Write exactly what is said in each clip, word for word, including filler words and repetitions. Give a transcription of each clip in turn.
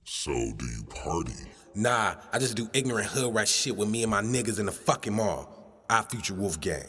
So, do you party? Nah, I just do ignorant hood rat shit with me and my niggas in the fucking mall. Our Future Wolf Gang.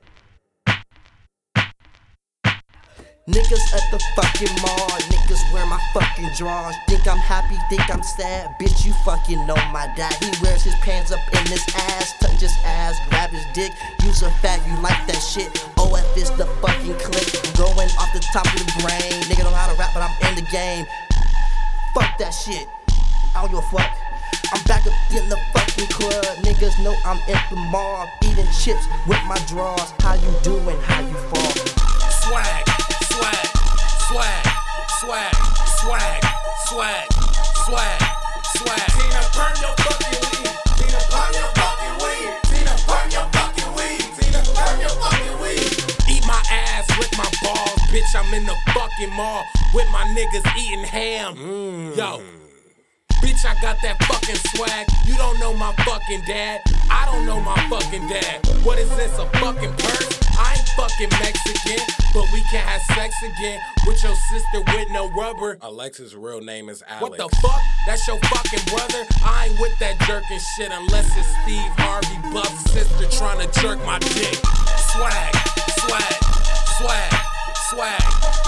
Niggas at the fucking mall, niggas wear my fucking drawers. Think I'm happy, think I'm sad, bitch, you fucking know my dad. He wears his pants up in his ass, touch his ass, grab his dick. Use a fag, you like that shit. O F is the fucking click, going off the top of the brain. Nigga don't know how to rap, but I'm in the game. Fuck that shit, I don't give a fuck. I'm back up in the fucking club. Niggas know I'm in the mall, eating chips with my drawers. How you doing, how you fall? Swag, swag, swag, swag, swag, swag, swag, swag. Tina, burn your fucking weed. Tina, burn your fucking weed. Tina, burn your fucking weed. Tina, burn your fucking weed. Eat my ass with my balls, bitch. I'm in the fucking mall with my niggas eating ham. Mm. Yo. Bitch, I got that fucking swag. You don't know my fucking dad. I don't know my fucking dad. What is this, a fucking purse? I ain't fucking Mexican, but we can have sex again with your sister with no rubber. Alexa's real name is Alex. What the fuck? That's your fucking brother? I ain't with that jerking shit unless it's Steve Harvey Buff's sister trying to jerk my dick. Swag, swag, swag, swag.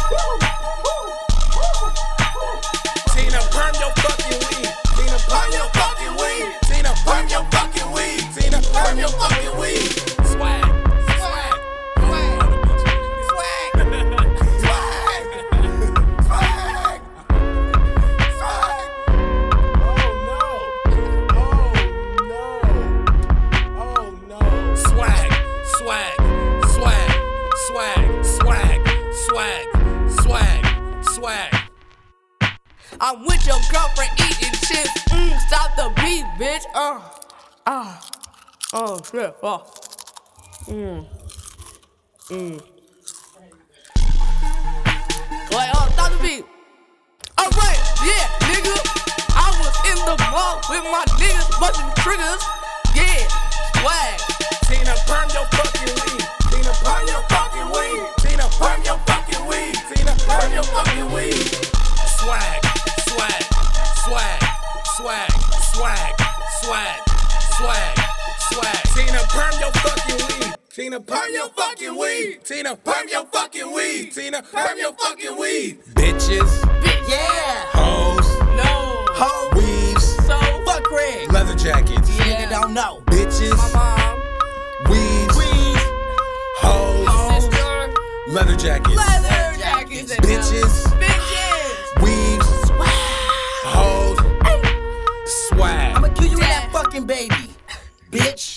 Tina, burn your fucking weed. Tina, burn your fucking weed. Tina, burn your fucking weed. Tina, burn your fucking weed. Swag, swag, swag, swag, swag, swag, swag. Oh no, oh no, oh no. Swag, swag, swag, swag, swag, swag, swag, swag. I'm with your girlfriend eating chips. Mmm, stop the beat, bitch. Uh, ah, oh shit. Oh, mmm, mmm. Wait, oh, stop the beat. Alright, yeah, nigga. I was in the mall with my niggas, busting triggers. Yeah, swag. Tina, burn your fucking weed. Tina, burn your fucking weed. Tina, burn your fucking weed. Tina, burn your fucking weed. Swag. Swag, swag, swag, swag, swag, swag, swag. Tina, burn your fucking weed. Tina, burn your fucking weed. Tina, burn your fucking weed. Tina, burn your fucking weed. Bitches, Bitch. Yeah, hoes, No. ho, weaves, So, fuck Craig. leather jackets. Nigga don't know. Bitches, my mom, weaves, Weave, hoes, sister, leather jackets. leather jackets, and Bitches, bitches. weaves, hoes, swag. I'ma kill you with that fucking baby, bitch.